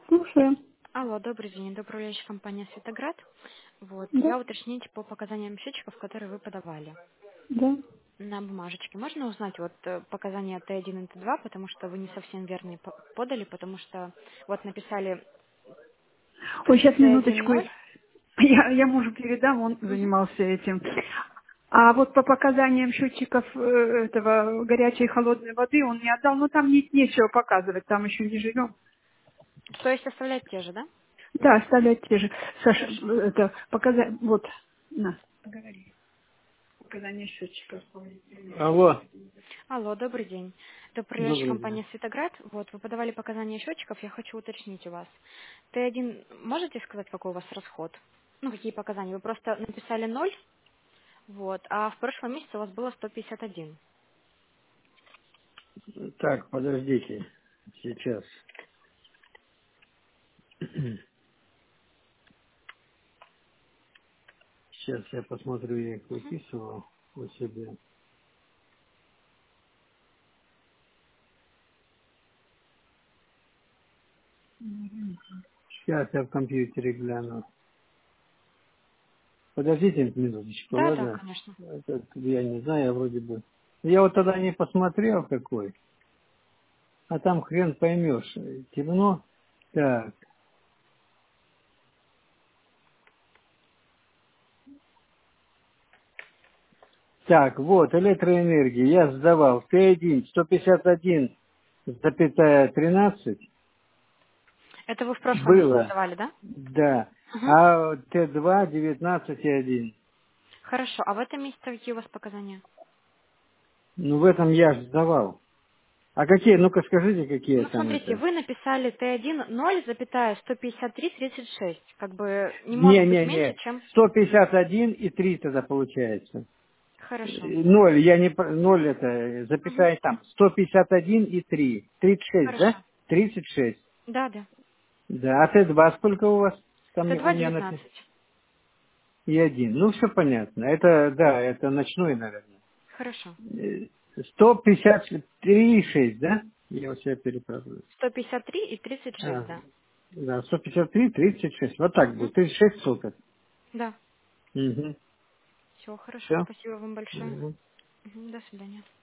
Слушаю. Алло, добрый день. Это управляющая компания «Светоград». Вот, Да, я уточнить по показаниям счетчиков, которые вы подавали да. на бумажечке. Можно узнать вот показания Т1 и Т2, потому что вы не совсем верно подали, потому что вот написали Ой, сейчас Т1 минуточку. 0. Я мужу передам, он занимался этим. А вот по показаниям счетчиков этого горячей и холодной воды он не отдал, но там нечего показывать, там еще не живем. То есть оставлять те же, да? Да, оставлять те же. Саша, Хорошо. это показать, вот, на, поговори. Показания счетчиков. Алло. Алло, добрый день. Это управляющая Добрый день. компания «Светоград». Вот, вы подавали показания счетчиков, я хочу уточнить у вас. Т1, можете сказать, какой у вас расход? Ну, какие показания? Вы просто написали 0. Вот. А в прошлом месяце у вас было 151. Так, подождите. Сейчас. Сейчас я посмотрю, я их выписывал у себя. Сейчас я в компьютере гляну. Подождите минуточку, Да, да, ладно? конечно. Это, я не знаю, я вроде бы... Я вот тогда не посмотрел какой, а там хрен поймешь. Темно. Так, так, вот, электроэнергия. Я сдавал Т1 151,13 Это вы в прошлом месяце было, сдавали, да? да. Угу. А Т2 19,1. Хорошо. А в этом месяце какие у вас показания? Ну, в этом я же сдавал. А какие, ну-ка скажите, какие Ну, там смотрите, это? вы написали Т1 0,153,36. Как бы не может быть меньше, Не-не-не, чем... 151,3 тогда получается. Хорошо. Ноль, я не... Ноль это, Угу. запятая там. 151,3. 36, да? Хорошо. 36. Да, да. Да, а Т2 сколько у вас? Там у Т2 меня написано. 19. И один. Ну, все понятно. Это, да, это ночной, наверное. Хорошо. 153,6, да? Я у себя переправлю. 153 и 36, А, да. да, 153, 36. Вот так Угу. будет. 36 суток. Да. Угу. Все, хорошо. Все? Спасибо вам большое. Угу. Мгм. До свидания.